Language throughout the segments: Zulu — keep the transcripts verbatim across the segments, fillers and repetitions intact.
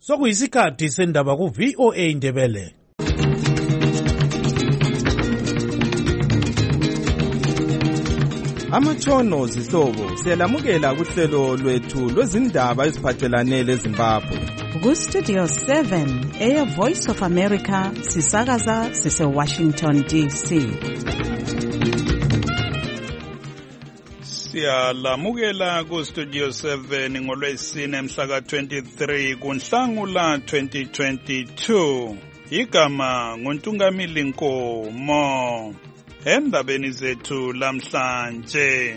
Sokuyisikhathi sendaba ku V O A Ndebele. Amatshono zihlobo siyalamukela kuhlelo lwethu lwezindaba eziphathelane leZimbabwe. Ku Studio seven, Air Voice of America, sisakaza sise Washington D C. Siyalamukela ku Studio seven ngolwesine mhla ka twenty-three kuNhlangula twenty twenty-two. Igama nguNtungamili Nkomo. Endabeni zethu lamhlanje,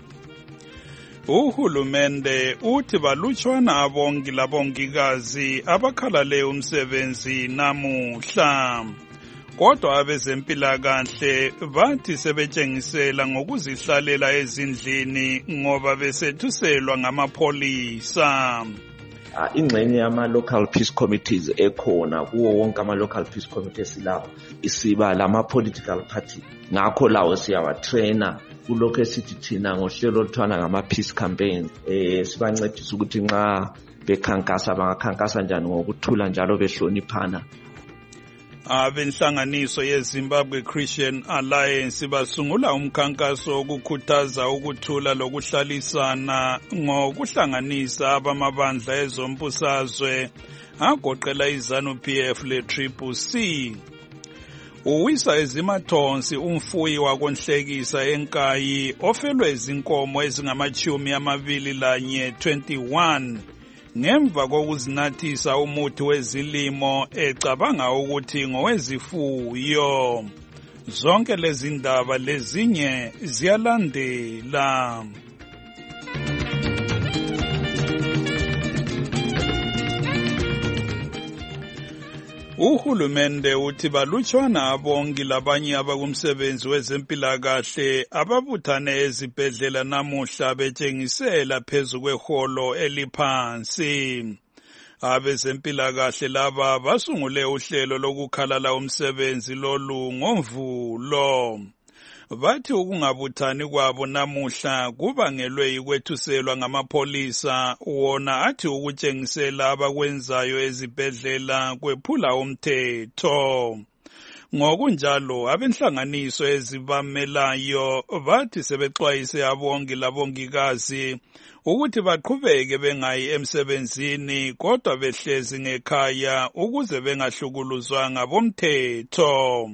uhulumende uthi balutshwana abongi labongikazi abakhalale umsebenzi namuhla, kodwa abezempilakahle bathi sebetshengisela ngokuzihlalela ezindlini ngoba besethuselwa ngamapholisa. Ingxenye yama-local peace committees ekhona kuwo wonke ama-local peace committees lawo isiba lama-political party, ngakho lawo siyawatraina kulokho esithi thina ngohlelo oluthiwa ngama-peace campaign. Eh sibancedisa ukuthi nxa bekhankasa bangakhankasa njani ngokuthula njalo behloniphana. Abenhlanganiso yeZimbabwe Christian Alliance basungula umkhankaso wokukhuthaza ukuthula lokuhlalisana ngokuhlanganisa abamabandla ezombusazwe agoqela iZanu P F le-Triple C. Uwisa ezimathonsi umfuyi wakonhlekisa eNkayi ofelwe izinkomo ezingamachumi amabili lanye twenty-one ngemva kokuzinathisa umuthi wezilimo ecabanga ukuthi ngowezifuyo. Zonke lezi ndaba lezinye ziyalandela. Uhulumende uthi balutshwana abongi labanye abakumsebenzi wezempilakahle ababuthane ezibhedlela namuhla betshengisela phezu kweholo eliphansi. Abezempilakahle laba basungule uhlelo lokukhalala umsebenzi lolu ngoMvulo. Bathi ukungabuthani kwabo namuhla kubangelwe yikwethuselwa ngamapholisa, wona athi ukutshengisela abakwenzayo ezibhedlela kwephula umthetho. Ngokunjalo abenhlanganiso ezibamelayo bathi sebexwayise abongi labongikazi ukuthi baqhubeke bengayi emsebenzini kodwa behlezi ngekhaya ukuze bengahlukuluzwa ngabomthetho.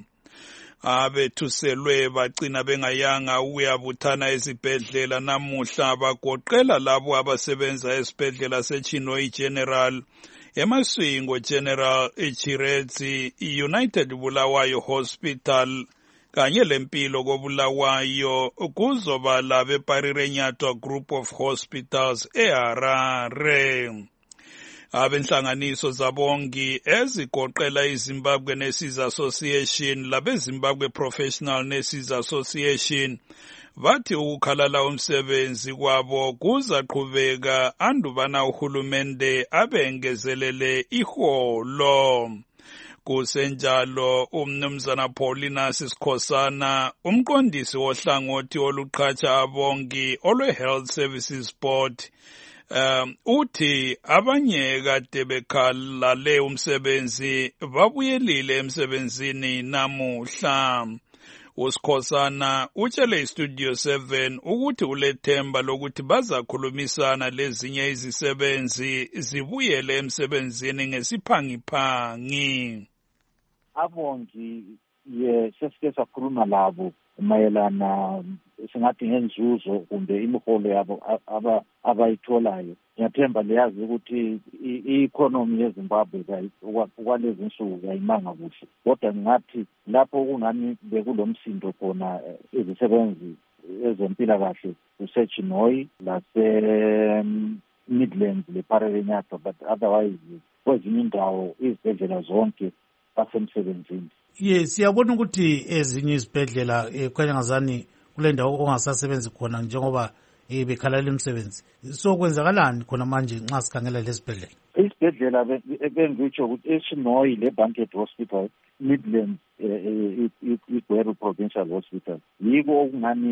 Abethuselwe bagcina bengayanga ukuyabuthana ezibhedlela namuhla bagoqela labo abasebenza esibhedlela seChinoi General, eMasvingo General, eChiredzi, United Bulawayo Hospital kanye lempilo koBulawayo kuzoba labe Parirenyatwa Group of Hospitals eHarare. Abenhlanganiso zabongi ezigoqela iZimbabwe Nurses Association labeZimbabwe Professional Nurses Association bathi ukukhalala umsebenzi kwabo kuzaqhubeka andubana uhulumende abengezelele iholo. Kusenjalo umnumzana Paulinus Sikhosana, umqondisi wohlangothi oluqhatsha abongi olwe Health Services Board, Um, uthi abanye kade bekhalale umsebenzi babuyelile emsebenzini namuhla. Usikhosana utshele iStudio seven ukuthi ulethemba lokuthi bazakhulumisana lezinye izisebenzi zibuyele emsebenzini ngesiphangiphangi. Abongi ye sesike sakhuluma labo mayelana singathi ngenzuzo kumbe imiholo yabo abayitholayo. Ngiyathemba liyazi ukuthi i-economy yeZimbabwe kwalezi nsuku ayimanga kuhle, kodwa ngathi lapho kungani bekulomsindo khona izisebenzi ezempilakahle kuseChinoi lase Midlands leParirenyatwa, but otherwise kwezinye indawo izibhedlela zonke basemsebenzini. Yes, siyabona ukuthi ezinye izibhedlela ekhanyangazani kule ndawo ongasasebenzi khona njengoba bekhalala umsebenzi. So kwenzakalani khona manje nxa sikhangela lesibhedlela? Isibhedlela bengitsho ukuthi eChinoi leBanket Hospital, Midlands iGweru Provincial Hospital, yiko okungani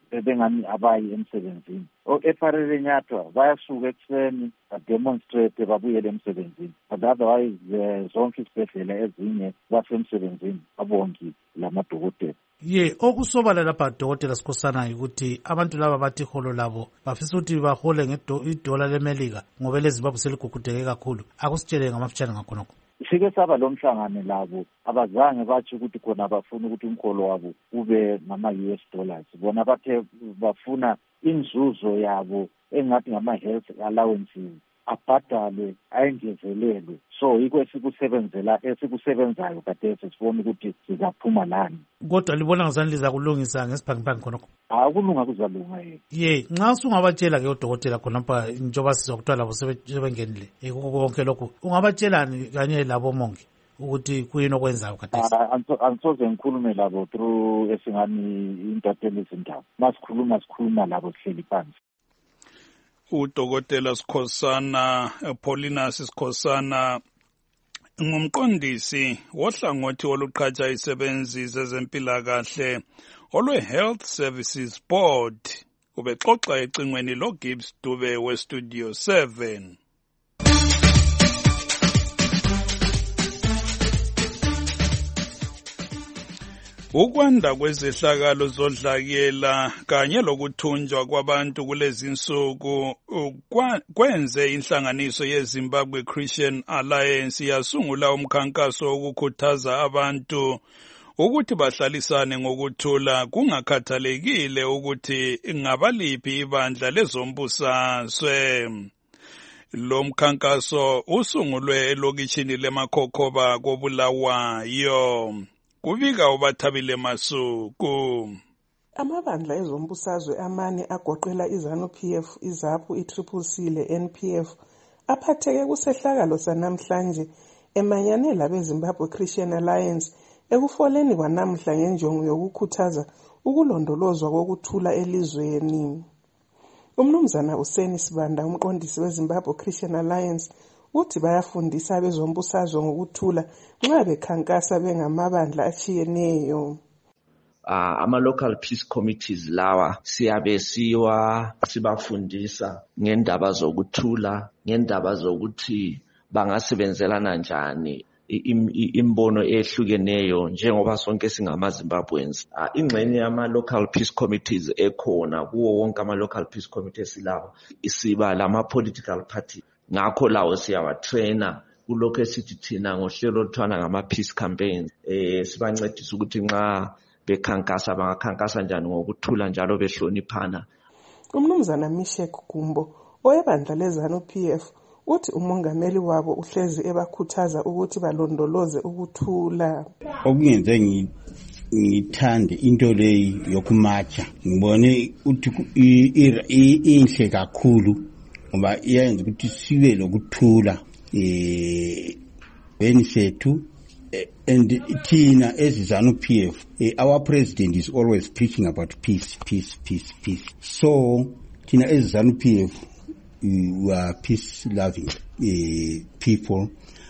bengani abayi emsebenzini. Efarele Nyathwa bayasuka ekuseni bademonstrate babuyele emsebenzini, but otherwise zonke izibhedlela ezinye basemsebenzini abongi lamadokotela. Ye okusobala lapha dokotela Sikhosana ukuthi abantu laba bathi iholo labo bafisa ukuthi bahole ngedola lemelika ngoba leZimbabwe seligugudeke kakhulu. Akusitshele ngamafutshane ngakhonokho. Sike saba lo mhlangano labo abazange bathi ukuthi khona bafuna ukuthi umkholo wabo ube ngama-U S dollars. Bona bathe bafuna inzuzo yabo engathi ngama-health allowances abhadalwe ayengezelelwe. So yikho esikusebenzela esikusebenzayo kade sesibona ukuthi sizaphuma lani. Kodwa libona ngazani liza kulungisa ngesiphangiphangi khonokho? Akulunga kuzalunga yena. Ye nxa usungabatshela ke udokotela khonapha njengoba sizwa kuthiwa labo sebengenile konke lokhu ungabatshelani kanye labo mongi ukuthi kuyini okwenzayo khathesi? Angisoze ngikhulume labo through esingani intatheli izindaba. Masikhuluma sikhuluma labo sihleli phansi. Udokotela Sikhosana, Paulinus Sikhosana, ngumqondisi wohlangothi oluqhatsha isebenzi zezempilakahle olwe-Health Services Board. Ubexoxa ecingweni loGibbs Dube weStudio seven. Ukwanda kwezehlakalo zodlakela kanye lokuthunjwa kwabantu kulezi insuku kwenze inhlanganiso yeZimbabwe Christian Alliance yasungula umkhankaso wokukhuthaza abantu ukuthi bahlalisane ngokuthula kungakhathalekile ukuthi ngabaliphi ibandla lezombusazwe. Lo mkhankaso usungulwe elokishini leMakhokhoba koBulawayo. Kubika uBathabile Masuku. Amabandla ezombusazwe amane agoqela iZANU-P F, iZAPU, i-Triple C le-N P F aphatheke kusehlakalo sanamhlanje emanyane labeZimbabwe Christian Alliance ekufoleni kwanamhla ngenjongo yokukhuthaza ukulondolozwa kokuthula elizweni. Umnumzana Useni Sibanda, umqondisi weZimbabwe Christian Alliance, uthi bayafundisa abezombusazwe ngokuthula nxa bekhankasa bengamabandla atshiyeneyo. Uh, ama-local peace committees lawa siyabe siwa sibafundisa ngendaba zokuthula, ngendaba zokuthi bangasebenzelana njani imbono ehlukeneyo njengoba sonke singama-Zimbabweans. Uh, ingxenye yama-local peace committees ekhona kuwo wonke ama-local peace committees lawa isiba lama-political party. Ngakho lawo siyawatraina kulokho esithi thina ngohlelo oluthwana ngama-peace campaigns. Eh sibancedisa ukuthi nxa bekhankasa bangakhankasa njani ngokuthula njalo behloniphana. Umnumzana Mishek Gumbo oyebandla leZANU-P F uthi umongameli wabo uhlezi ebakhuthaza ukuthi balondoloze ukuthula. Okungenze ngithande into leyi yokumacha ngibone ukuthi inhle kakhulu ngoba iyenza ukuthi sibe lokuthula eh beni sethu. And Tina, as ZANU-P F, uh, our president is always preaching about peace, peace, peace, peace. So, Tina, as ZANU-P F, we are peace-loving uh, people.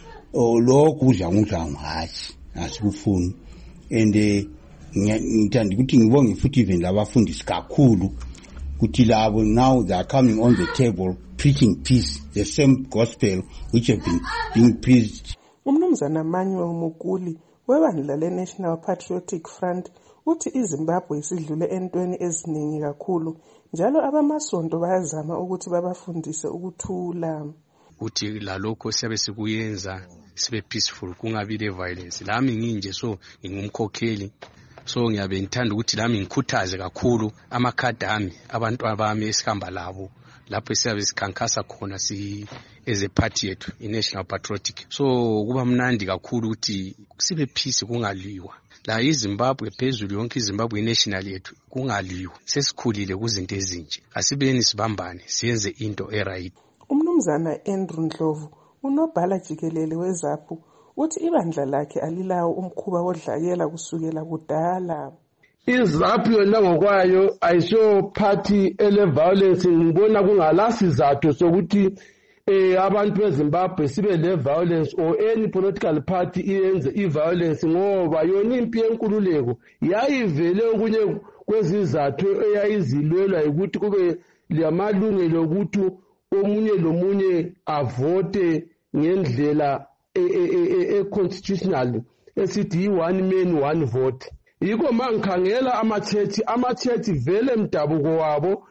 Lokhu kudla ngathi asikufuni. And ngithanda ukuthi ngibonge futhi even labafundisi kakhulu ukuthi labo now they are coming on the table preaching peace, the same gospel which have been being preached. Umnumzana Manuel Mukuli webandla le-National Patriotic Front uthi iZimbabwe isidlule entweni eziningi kakhulu njalo abamasonto bayazama ukuthi babafundise ukuthula. Uthi lalokho siyabe sikuyenza sibe peaceful kungabi le violence. Lami nginje so ngingumkhokheli so ngiyabe ngithanda ukuthi lami ngikhuthaze kakhulu amakhadi ami abantu abami esihamba labo lapho siyabe sikhankasa khona si as a party yethu i-National Patriotic. So kuba mnandi kakhulu ukuthi sibe peace kungaliwa. La iZimbabwe phezulu yonke iZimbabwe national yethu kungaliwa. Sesikhulile kuzinto ezinje. Asibeni sibambane siyenze into eright. Umnumzana Andrew Ndlovu unobhala jikelele weZAPU uthi ibandla lakhe alilawo umkhuba wodlakela kusukela kudala. iZAPU yona ngokwayo ayisiyo party ele violence. Ngibona kungalasizathu sokuthi eh abantu beZimbabwe sibe le violence or any political party iyenze i-violence ngoba yona impi yenkululeko yayivele okunye kwezizathu eyayizilwelwa ukuthi kube lamalungelo ukuthi omunye lomunye avote ngendlela e-constitutional esithi one man one vote. Yikho mangikhangela amachechi amachechi vele mdabuko wabo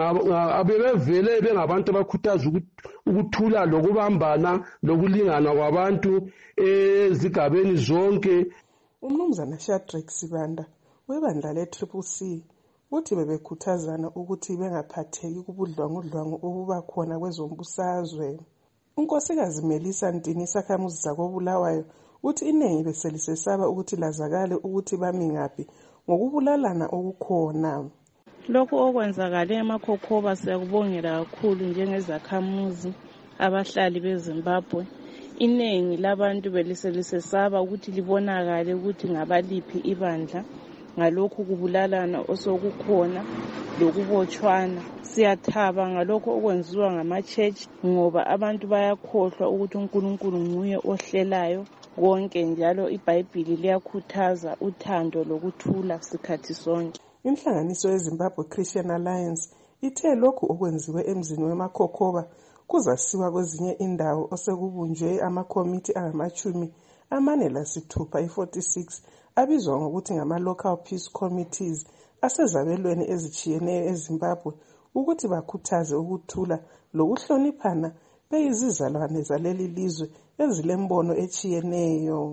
abebevele bengabantu abakhuthaza ukuthula lokubambana lokulingana kwabantu ezigabeni zonke. Umnumzana Shadrack Sibanda webandla le-Triple C uthi bebekhuthazana ukuthi bengaphatheki kubudlwangudlwangu obuba khona kwezombusazwe. Unkosikazi Melissa Ntini isakhamuzi zakoBulawayo uthi iningi beselisesaba ukuthi lazakale ukuthi bami ngaphi ngokubulalana okukhona. Lokhu okwenzakale eMakhokhoba siyakubongela kakhulu njengezakhamuzi abahlali beZimbabwe. Iningi labantu beliselisesaba ukuthi libonakale ukuthi ngabaliphi ibandla ngalokhu kubulalana osokukhona lokubotshwana. Siyathaba ngalokho okwenziwa ngama-church ngoba abantu bayakhohlwa ukuthi uNkulunkulu nguye ohlelayo konke, njalo iBhayibhili liyakhuthaza uthando lokuthula sikhathi sonke. Inhlanganiso yeZimbabwe Christian Alliance ithe lokhu okwenziwe emzini weMakhokhoba kuzasiwa kwezinye indawo osekubunjwe amakomiti angamachumi amane lasithupha i-forty-six abizwa ngokuthi ngama-local peace committees asezabelweni ezitshiyeneyo eZimbabwe ukuthi bakhuthaze ukuthula lokuhloniphana beyizizalwane zaleli lizwe ezilembono etshiyeneyo.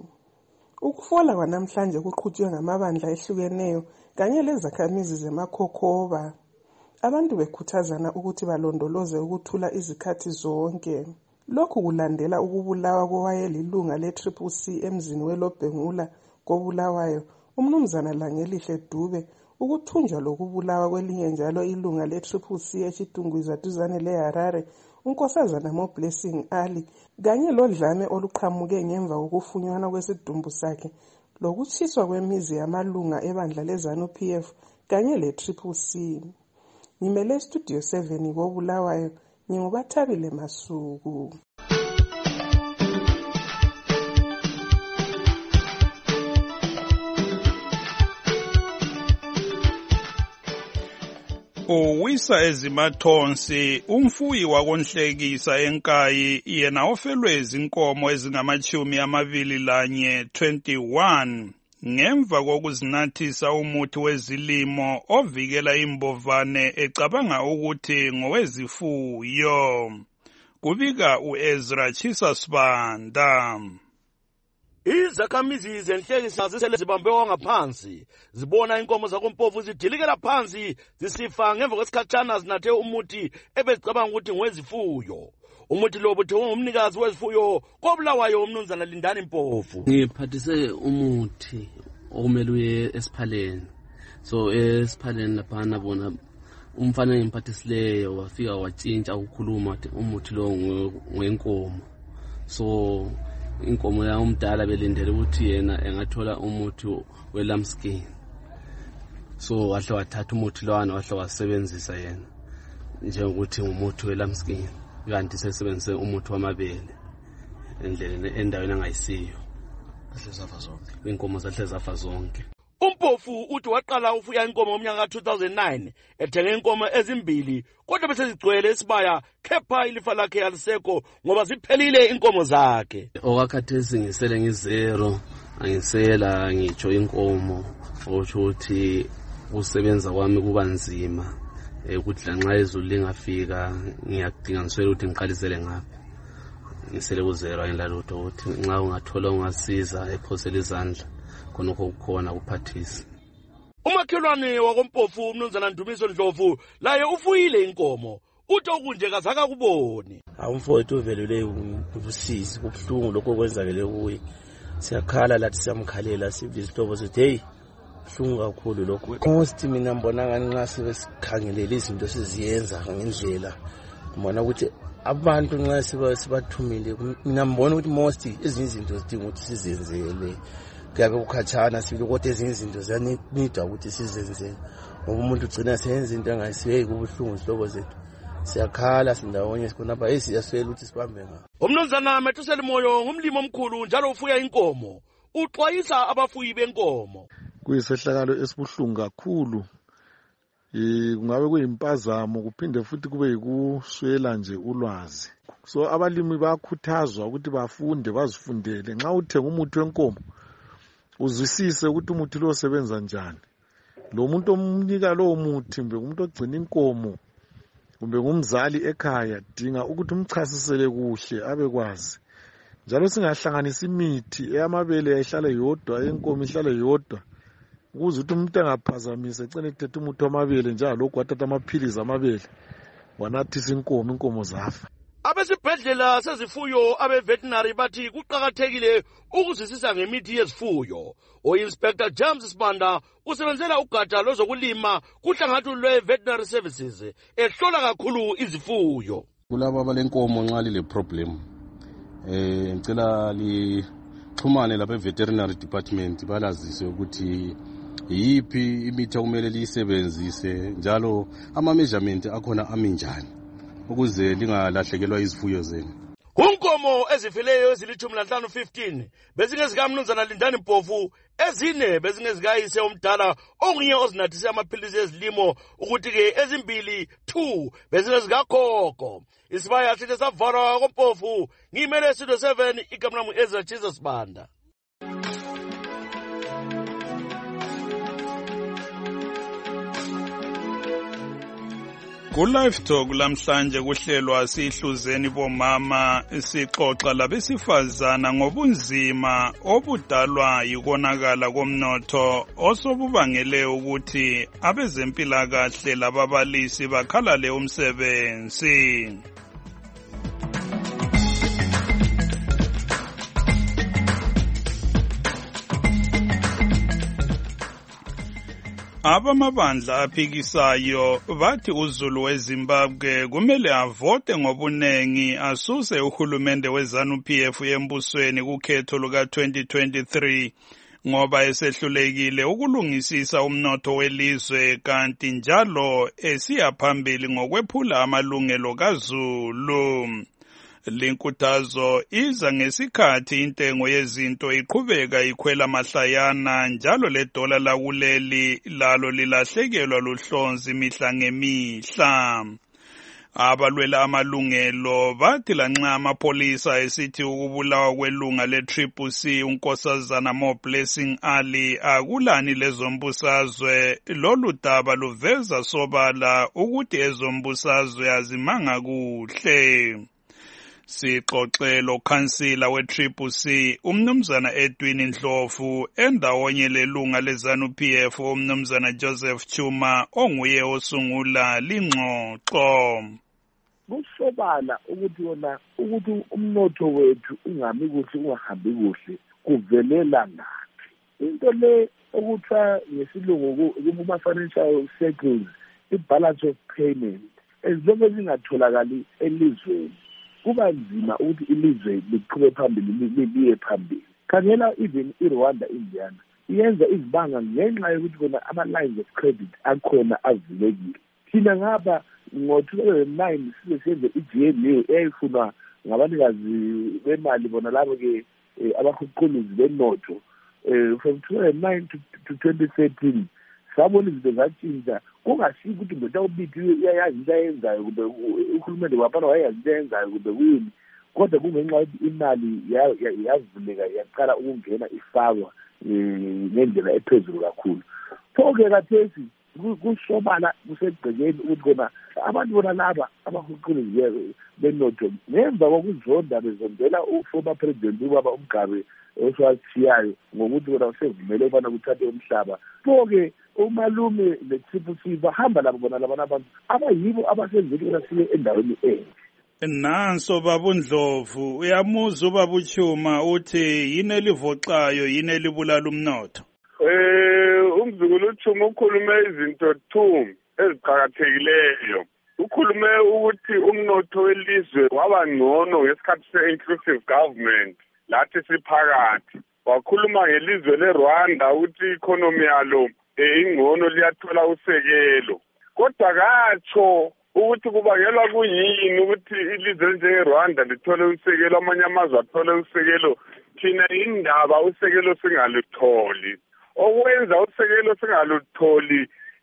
Ukufola kwanamhlanje kuqhutshwe ngamabandla ehlukeneyo kanye lezakhamizi zeMakhokhoba, abantu bekhuthazana ukuthi balondoloze ukuthula izikhathi zonke. Lokhu kulandela ukubulawa kowayelilunga le-Triple C emzini weLobhengula koBulawayo umnumzana Langelihle Dube, ukuthunjwa lokubulawa kwelinye njalo ilunga le-Triple C eChitungwiza duzane leHarare unkosazana Mo-Blessing Ali, kanye lodlame oluqhamuke ngemva kokufunyanwa kwesidumbu sakhe lokutshiswa kwemizi yamalunga ebandla leZanu-P F kanye le-Triple C. Ngimele Studio seven koBulawayo, nginguBathabile Masuku. Uwisa ezimathonsi umfuyi wakonhlekisa enkayi yena ofelwe izinkomo ezingamachumi amabili lanye twenty-one ngemva kokuzinathisa umuthi wezilimo ovikela imbovane ecabanga ukuthi ngowezifuyo. Kubika uEzra Chisa Sibanda. Izakhamizi zenhlekisa zisele zibambe ngaphansi zibona inkomo zakoMpofu zidilikela phansi zisifa ngemva kwesikhatshana zinathe umuthi ebezicabanga ukuthi ngowezifuyo. Umuthi lo buthi ungumnikazi wezifuyo koBulawayo umnumzana Lindani Mpofu. Ngiphathise umuthi okumele uye esiphaleni. So esiphaleni lapha bona umfana engiphathisileyo wafika watshintsha ukukhuluma umuthi lo ngwenkomo. So inkomo ya umdala belindele ukuthi yena engathola umuthi welambskin. So wahle wathatha umuthi lowana wahle wasebenzisa yena njengokuthi umuthi welambskin, kanti sesebenzise umuthi wamabele endleleni endaweni angayisiyo. Zafa zonke inkomo zahle zafa zonke. uMpofu uthi waqala ufuya inkomo ngomnyaka two thousand nine ethenge inkomo ezimbili kodwa bese zigcwele esibaya kepha ilifa lakhe alisekho ngoba ziphelile inkomo zakhe. Okakhathesi ngisele ngizero angisela ngitsho inkomo okusho ukuthi usebenza kwami kuba nzima ukuthi lanxa izulu lingafika ngiyadinga ngiswele ukuthi ngiqalisele ngaphi. Ngisele kuzero ayinlalutho ukuthi nxa ungathola ungasiza ephosela izandla khonokho kukhona kuphathisa. Umakhelwane wakoMpofu umnumzana Ndumiso Ndlovu laye ufuyile inkomo uthi okunje kazaka kuboni. Awumfowethu uvelele ubusizi kubuhlungu lokho kwenzakele kuye. Siyakhala lathi siyamkhalela sithi isitobo sithi hey buhlungu kakhulu lokho. Most mina mbona ngani nxa sebesikhangelela izinto siziyenza ngendlela mbona ukuthi abantu nxa siba sibathumile mina mbona ukuthi most ezinye izinto zidinga ukuthi sizenzele. Kuyabe kukhatshana sibili kodwa ezinye izinto ziyanida ukuthi sizenze ngoba umuntu ugcina senza into engayisiyo kubuhlungu isihlobo zethu. Siyakhala sindawonye sikhonapha hey siyaswela ukuthi sibambe ngapha. Umnumzana Methusela Moyo ngumlimi omkhulu njalo ufuya inkomo uxwayisa abafuyi benkomo. Kuyisehlakalo esibuhlungu kakhulu eh kungabe kuyimpazamo kuphinde futhi kube yikuswela nje ulwazi. So abalimi bayakhuthazwa ukuthi bafunde bazifundele. Nxa uthenga umuthi wenkomo uzwisise ukuthi umuthi lo usebenza njani. Lo muntu omnika lo muthi mbe umuntu ogcina inkomo kumbe ngumzali ekhaya dinga ukuthi umchasisele kuhle abekwazi. Njalo singahlanganisa imithi eyamabele yahlala yodwa yenkomo ihlala yodwa ukuze ukuthi umuntu angaphazamise ecene ethethe umuthi wamabele njalo lokho wathatha amaphilizi amabele wanathisa inkomo inkomo zafa. Abesibhedlela sezifuyo abe-veterinary bathi kuqakathekile ukuzwisisa ngemithi yezifuyo. O-Inspector James Sibanda usebenzela ugatsha lwezokulima kuhlangathu lwe-veterinary services ehlola kakhulu izifuyo. Kulabo abalenkomo nxa lile problem eh ngicela lixhumane labe-veterinary department balazise ukuthi yiphi imithi okumele liyisebenzise njalo ama-measurement akhona aminjani ukuze lingalahlekelwa izifuyo zenu. Unkomo ezifileyo ezilithumi lanhlanu fifteen bezingezikaMnumzana Lindani Mpofu, ezine bezingezikayise omdala onguye ozinathise amaphilisi ezilimo ukuthi-ke ezimbili two bezingezikagogo. Isibaya sithi savarwa koMpofu ngiyimele Studio seven igama lami Ezra Jesus Banda. Ku-Live Talk lamhlanje kuhlelwa sihluzeni bomama sixoxa labesifazana ngobunzima obudalwa yikonakala komnotho osobubangele ukuthi abezempilakahle lababalisi bakhalale umsebenzi. Abamabandla aphikisayo bathi uZulu weZimbabwe kumele avote ngobunengi asuse uhulumende weZANU-P F embusweni kukhetho luka twenty twenty-three ngoba esehlulekile ukulungisisa umnotho welizwe kanti njalo esiya phambili ngokwephula amalungelo kaZulu. Linkuthazo iza ngesikhathi intengo yezinto iqhubeka ikhwela mahlayana njalo le dola lakuleli lalo lilahlekelwa luhlonzi mihla ngemihla. Abalwela amalungelo bathi lanxa amapolisa esithi ukubulawa kwelunga le-Triple C unkosazana Mo Blessing Ali akulani lezombusazwe, lolu daba luveza sobala ukuthi ezombusazwe azimanga kuhle. Sixoxelo khansila we-Triple C umnumzana Edwin Ndlovu endawonye lelunga leZANU-P F umnumzana Joseph Chuma onguye osungula lingxoxo. Kusobala ukuthi wona ukuthi umnotho wethu ungami kuhle ungahambi kuhle kuvelela ngaphi. Into le okuthiwa ngesilungu kuma-financial cycles i-balance of payment ezilokhu zingatholakali elizweni kuba nzima ukuthi ilizwe liqhube phambili liye phambili. Khangela even iRwanda Indiana iyenza izibanga ngenxa yokuthi kona ama-lines of credit akhona avulekile. Thina ngapha ngo-two thousand nine size senze i-G N A eyayifunwa ngabanikazi bemali bona labo-ke abahuquluzi benotho from two thousand nine to twenty thirteen sabona izinto zatshintsha. Kungashiyi ukuthi ndoda ubithi uyayazi into ayenzayo kumbe uhulumende waphana wayazi into ayenzayo kumbe kuyini, kodwa kungenxa yokuthi imali yavuleka yaqala ukungena ifakwa ngendlela ephezulu kakhulu. Pho-ke kathesi kusobala kusegcekeni ukuthi kona abantu bona laba abahuquluzi benotho ngemva kokuzonda bezondela uformer president ubaba uMgabe oswathiyayo ngokuthi kona usevumele ukubana kuthathe umhlaba. Pho-ke umalume le-Triple C bahamba labo bona labana abantu abayibo abasenzile ukuthi siye endaweni enye. Nanso baba Ndlovu uyamuza ubaba uChuma uthi yini elivoxayo yini elibulala umnotho. Eh umzukulu uChuma ukhulume izinto two eziqhakathekileyo. Ukhulume ukuthi umnotho welizwe waba ngcono ngesikhathi se-inclusive government lathi siphakathi. Wakhuluma ngelizwe leRwanda ukuthi economy yalo ingcono liyathola usekelo. Kodwa katsho ukuthi kubangelwa kuyini ukuthi ilizwe njengeRwanda lithole usekelo amanye amazwe athole usekelo thina indaba usekelo singalutholi. Okwenza usekelo singalutholi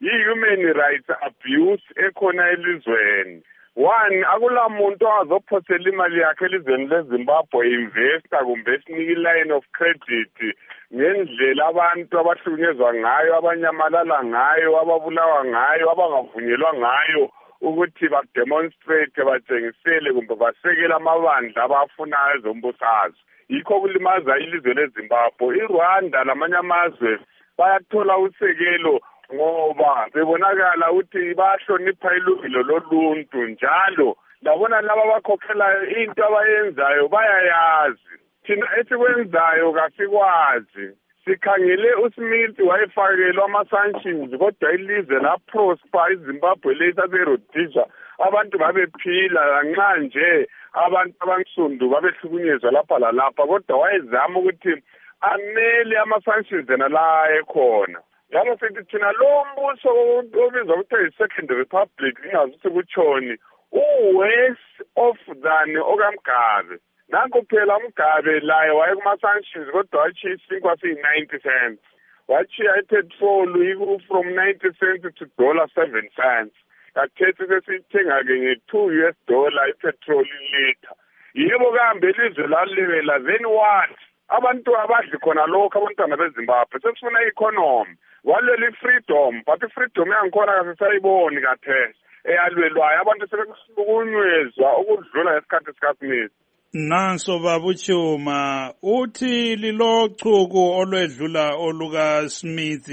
yi-human rights abuse ekhona elizweni. One, akula muntu azophosela imali yakhe elizweni leZimbabwe investor kumbe esinike line of credit ngendlela abantu abahlukunyezwa ngayo, abanyamalala ngayo, ababulawa ngayo, abangavunyelwa ngayo ukuthi bademonstrate batshengisele kumbe basekele amabandla abafunayo ezombusazwe. Yikho kulimaza ilizwe leZimbabwe. iRwanda lamanye amazwe bayathola usekelo ngoba bebonakala ukuthi bahlonipha ilungelo loluntu njalo labona laba bakhokhelayo into abayenzayo bayayazi. Thina esikwenzayo kasikwazi. Sikhangele uSmith wayefakelwa ama-sanctions kodwa ilizwe la-prosper iZimbabwe lesaseRhodesia abantu babephila nxa nje abantu abansundu babehlukunyezwa lapha lalapha kodwa wayezama ukuthi amele ama-sanctions ena la ekhona. Njalo sithi thina lo mbuso obizwa ukuthi yi-Second Republic ingazi ukuthi kutshoni u-worse off than okaMgabe. Nanku phela uMgabe laye waye kuma-sanctions kodwa watshiya isinkwa siyi-ninety cents. Watshiya ipetrol iku from ninety cents to dollar seven cents. Kathethi sesithenga-ke nge-two U S dollar ipetrol ilitha. Yebo kambe ilizwe lalibela then what? Abantu abadli khona lokho abantwana beZimbabwe sesifuna i-economy. Walwela i-freedom but i-freedom yangikhona kasisayiboni kathesi eyalwelwayo abantu sebekuhlukunyezwa ukudlula ngesikhathi sikaSmith. Nanso babuchuma uthi lilochuku olwedlula oluka Smith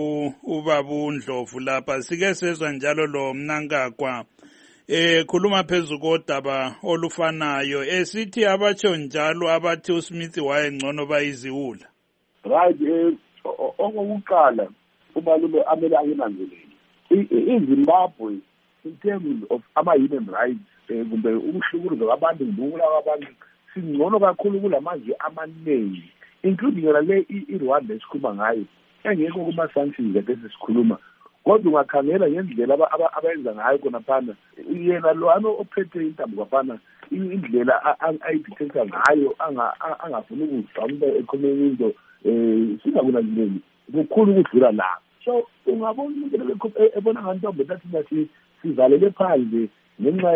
ubabu Ndlovu lapha sike sezwa njalo lo Mnangagwa eh khuluma phezulu kodaba olufanayo esithi abatsho njalo abathi uSmith wayengcono bayiziwula. Right, eh okokuqala umalume amele anginanzelele iZimbabwe in terms of ama-human rights kumbe ukuhlukunyezwa kwabantu ngokubulawa kwabantu singcono kakhulu kulamazwe amaningi including yona le iRwanda esikhuluma ngayo engekho kuma-sanctions kade sesikhuluma kodwa ungakhangela ngendlela abayenza ngayo khona phana yena lwana ophethe intambo kwaphana indlela ayidictator ngayo angafuni ukuzwa umuntu ekhomeni into um singakunanzeleli kukhulu ukudlula la. So ungabona umuntu ebona ngantombi tathi nathi sivalele phandle ngenxa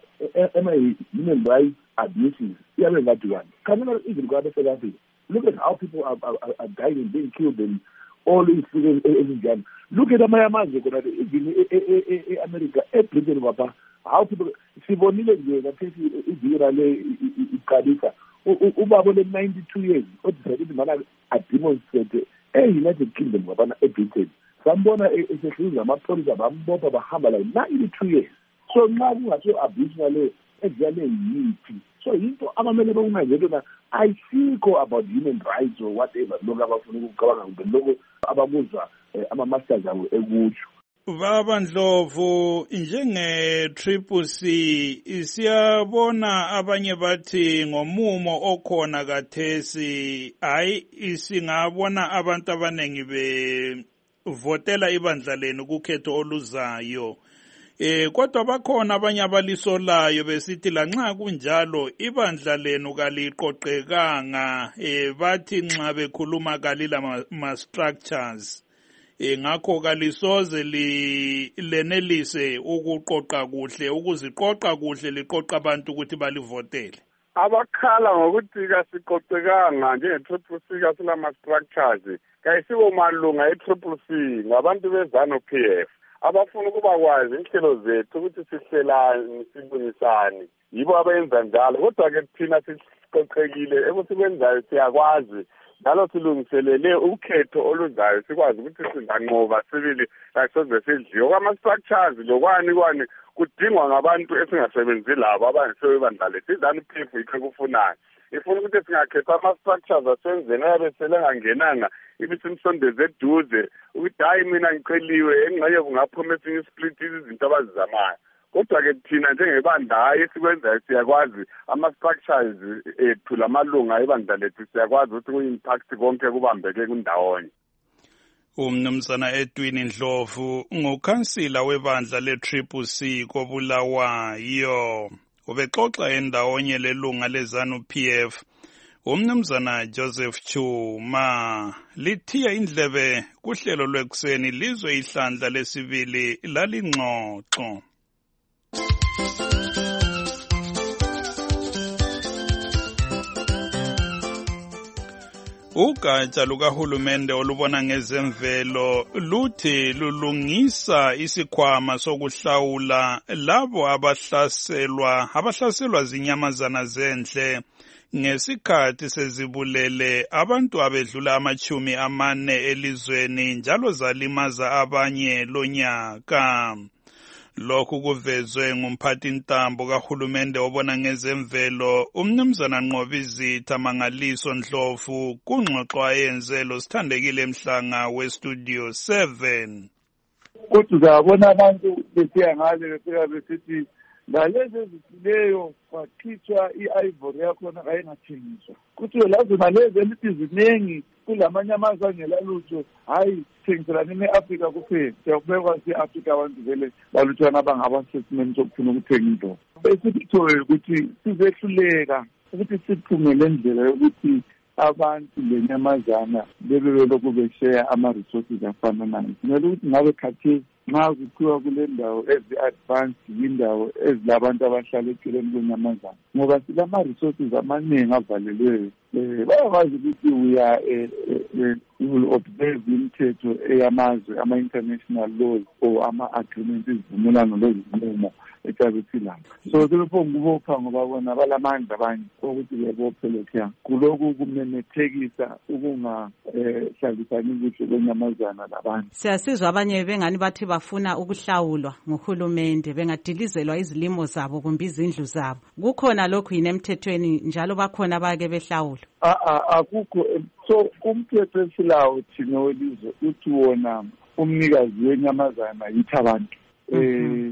ama-human rights abuses iyabe ngathi kanti khangela even kwaba South Africa. Look at how people are, are, are dying and being killed and all these things ezinjani. Look at amanye amazwe khona even e-America eBritain kwapha how people sibonile nje kathethi ivira le iqalisa ubaba le ninety-two years odisayide ukuthi mana ademonstrate e-United Kingdom kwapha eBritain sambona esehluza amapholisa bambopha bahamba like ninety-two years. So nxa kungathiwa abuse ngale ekuyale yithi so into abamele bakunanzele na ayikho about human rights or whatever lokho abafuna ukucabanga kumbe lokho ababuzwa ama-masters abo ekutsho. Baba Ndlovu njenge Triple C siyabona abanye bathi ngomumo okhona kathesi hayi singabona abantu abanengi bevotela ibandla lenu kukhetho oluzayo. Eh kodwa bakhona abanye abalisolayo besithi lanxa kunjalo ibandla lenu kaliqoqekanga eh bathi nxa bekhuluma kalila ma structures eh ngakho kalisoze li lenelise ukuqoqa kuhle ukuziqoqa kuhle liqoqa abantu ukuthi balivotele. Abakhala ngokuthi kasiqoqekanga njenge-Triple C kasilama structures kayisibo malunga e-Triple C ngabantu bezanu P F abafuna ukuba kwazi inhlelo zethu ukuthi sihlelani sibunisani yibo abenza njalo kodwa ke thina siqoqekile ekusibwenzayo siyakwazi njalo silungiselele ukhetho oluzayo sikwazi ukuthi singanqoba sibili kasoze sidliwe kwama-structures lokwani kwani kudingwa ngabantu esingasebenzi labo abangasebenza lethu izanu P F yikho kufunayo ifuna ukuthi singakhetha ama-structures asenzeni ayabe selengangenanga ibisimsondeze eduze ukuthi hayi mina ngiceliwe engxenye kungaphuma esinye split izinto abazizamayo kodwa-ke thina njengebandla hayi esikwenzayo siyakwazi ama-structures ethu lamalunga ebandla lethu siyakwazi ukuthi ku-impact konke kubambeke kundawonye. Umnumzana Edwin Ndlovu ngukhansila webandla le-Triple C koBulawayo ubexoxa endawonye lelunga lezanu P F umnumzana Joseph Chuma. Lithiya indlebe kuhlelo lwekuseni lizwe ihlandla lesibili lalingxoxo. Ugatsha lukahulumende olubona ngezemvelo luthi lulungisa isikhwama sokuhlawula labo abahlaselwa abahlaselwa zinyamazana zendle ngesikhathi sezibulele abantu abedlula amachumi amane elizweni njalo zalimaza abanye lonyaka. Lokhu kuvezwe ngumphathintambo kahulumende obona ngezemvelo umnumzana Nqobizitha Mangaliso Ndlovu kungxoxo ayenze lo Sithandekile Mhlanga westudio seven. Kuthi uzabona abantu besiya ngale befika besithi ngalezi ezithileyo kwakhitshwa i-ivory yakhona kayingathengiswa. Kuthi lazo nalezi elithi zinengi kulamanyamaza angelalutho hayi thengiselani ne-Afrika kuphela. Siyakubekwa si-Afrika abantu vele baluthwana abangabasesimeni sokufuna ukuthenga into. Besithoye ukuthi sizehluleka ukuthi siphume le ndlela yokuthi abantu lenyamazana bebe belokhu besheya ama-resources afananayo. Kumele ukuthi ngabe khathesi nxa kuthiwa kule ndawo ezi-advanced indawo ezilabantu abahlala eceleni kwenyamazana ngoba silama-resources amaningi avalelweyo. Um bayakwazi ukuthi uya will observe imithetho eyamazwe ama-international laws or ama-agreements izivumelano lezinqumo ecabethilanga. So sebefo ngubopha ngoba bona balamandla abanye ukuthi bebophe lokhuya kulokhu kumemethekisa ukungahlalisani kuhle kwenyamazana labantu. Siyasizwa abanye bengani bathi bafuna ukuhlawulwa nguhulumende bengadilizelwa izilimo zabo kumbe izindlu zabo. Kukhona lokhu yini emthethweni njalo bakhona abake behlawulwa? Akukho. So umthetho esilawo thina welizwe uthi wona umnikazi wenyamazana yithi abantu. Eh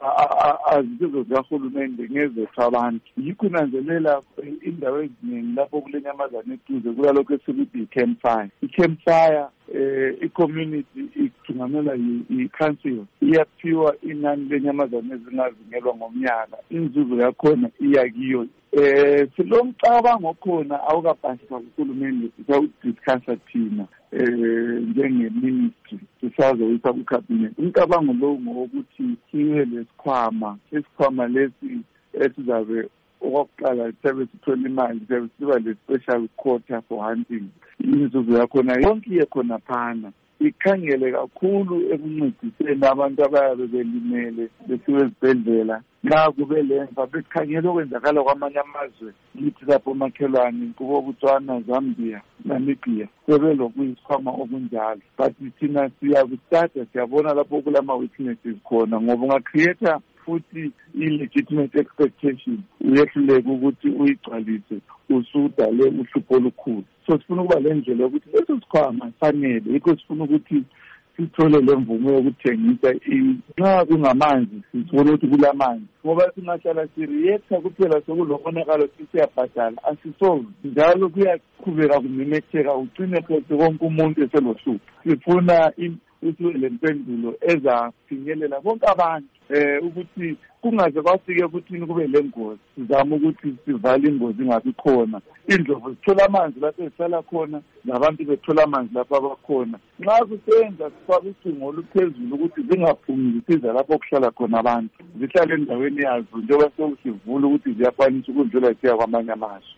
azizo zikahulumende ngezethu abantu. Yikho nanzelela indawo eziningi lapho kule nyamazana eduze kulalokho esikuthi i-campfire. I-campfire eh i-community ithungamela i-council iyaphiwa inani lenyamazana ezingazingelwa ngomnyaka. Inzuzo yakhona iya kiyo. Eh silomcabango khona awukabhasisa kuhulumende sisawudiscussa thina eh njenge-ministry sisazoyisa ku-cabinet. Umcabango lowo ngokuthi siwe lesikhwama isikhwama lesi esizabe okokuqala sisabe sithola imali sisabe siba le-special quota for hunting. Inzuzo yakhona yonke iyekhona phana ikhangele kakhulu ekuncediseni abantu abayabe belimele besiwe ezibhedlela. Nxa kube lemva besikhangela okwenzakala kwamanye amazwe lithi lapho makhelwane kubo Botswana, Zambia, Namibia sebelokuyisikhwama okunjalo. But thina siyakustarta siyabona lapho kulama-weaknesses khona ngoba ungacreate futhi i-legitimate expectation uyehluleka ukuthi uyigcwalise usudale uhlupho olukhulu. So sifuna ukuba le ndlela yokuthi leso sikhwama fanele yikho sifuna ukuthi sithole le mvumo yokuthengisa nxa kungamanzi sithole ukuthi kulamanzi ngoba singahlala sireacta kuphela sokulokonakalo sisiyabhadala asisolve njalo kuyaqhubeka kumemetheka ugcine phose konke umuntu eselohlupho. Sifuna ukuthi le mpendulo ezafinyelela bonke abantu eh ukuthi kungaze kwafike ukuthi kube le ngozi sizama ukuthi sivale ingozi ingabi khona. Indlovu zithola amanzi lapho ezihlala khona nabantu bethola amanzi lapho abakhona. Nxa kusenza sifake ucingo oluphezulu ukuthi zingaphumi zisiza lapho okuhlala khona abantu zihlale endaweni yazo njengoba sokusivula ukuthi ziyakwanisa ukudlula ziya kwamanye amazwe.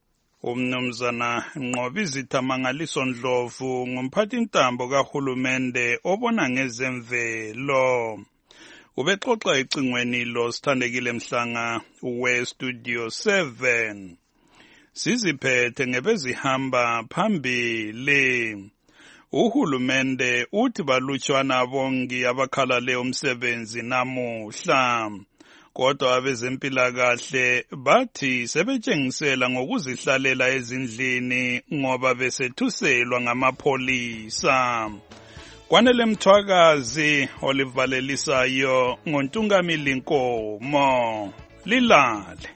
Umnumzana Nqobizitha Mangaliso Ndlovu ngumphathintambo kahulumende obona ngezemvelo. Ubexoxa ecingweni lo Sithandekile Mhlanga westudio seven. Siziphethe ngebezihamba phambili. Uhulumende uthi balutshwana bongi abakhalale umsebenzi namuhla. Kodwa abezempilakahle bathi sebetshengisela ngokuzihlalela ezindlini ngoba besethuselwa ngamapholisa. Kwanele Mthwakazi olivalelisayo ngoNtungamili Nkomo. Lilale.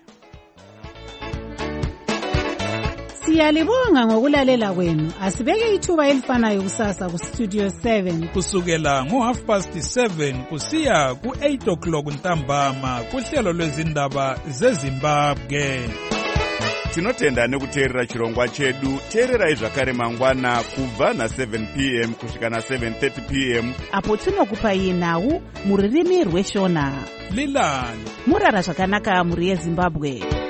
Siyalibonga ngokulalela kwenu. Asibeke ithuba elifanayo kusasa ku Studio seven. Kusukela ngo half past seven kusiya ku eight o'clock ntambama kuhlelo lwezindaba zeZimbabwe. tinotenda nekuteerera chirongwa chedu. Teererai zvakare mangwana kubva na-seven p m kusvika na-seven thirty p m apo tinokupai nhau mururimi rweshona. Lilani murara zvakanaka muri yeZimbabwe.